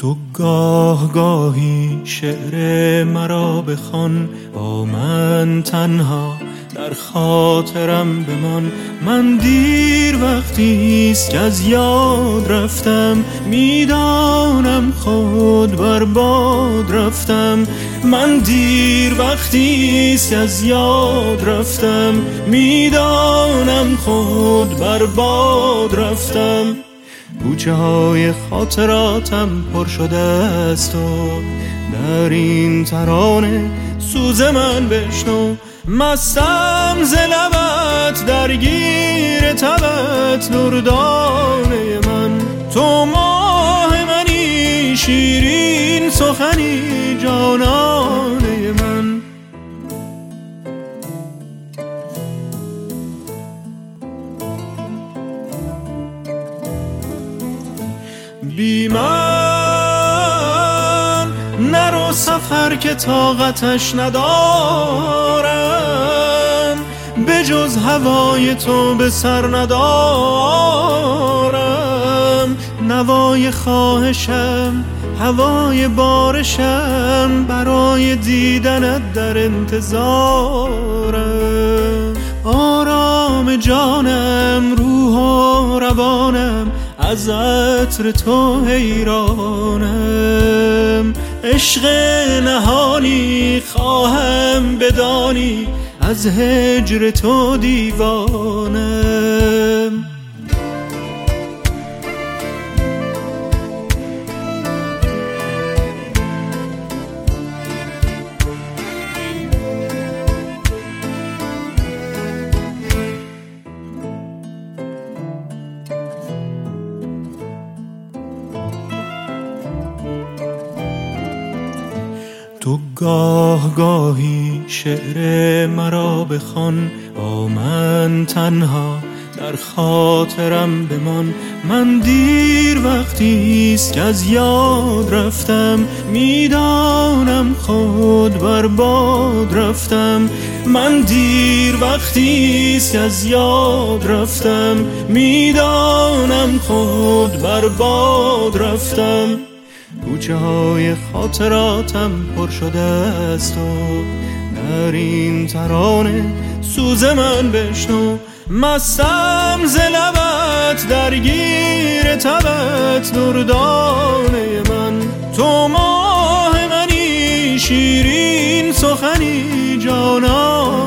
تو گاه گاهی شعر مرا بخوان، با من تنها در خاطرم بمان. من دیر وقتیست که از یاد رفتم، میدانم خود برباد رفتم. من دیر وقتیست که از یاد رفتم، میدانم خود برباد رفتم. کوچه های خاطراتم پر شده است و در این ترانه سوز من بشنو. مستم ز لبت درگیر تبت دردانه من. تو ماه منی شیرین سخنی جانانه من. بی من نرو سفر که طاقتش ندارم، به جز هوای تو به سر ندارم. نوای خواهشم هوای بارشم، برای دیدنت در انتظارم. آرام جانم روح و روانم، از عطر تو حیرانم. عشق نهانی خواهم بدانی، از هجر تو دیوانم. تو گاه گاهی شعر مرا بخوان، با من تنها در خاطرم بمان. من دیر وقتیست که از یاد رفتم، میدانم خود برباد رفتم. من دیر وقتیست که از یاد رفتم، میدانم خود برباد رفتم. کوچه های خاطراتم پر شده است و در این ترانه سوز من بشنو. مستم ز لبت درگیر تبت دردانه من. تو ماه منی شیرین سخنی جانان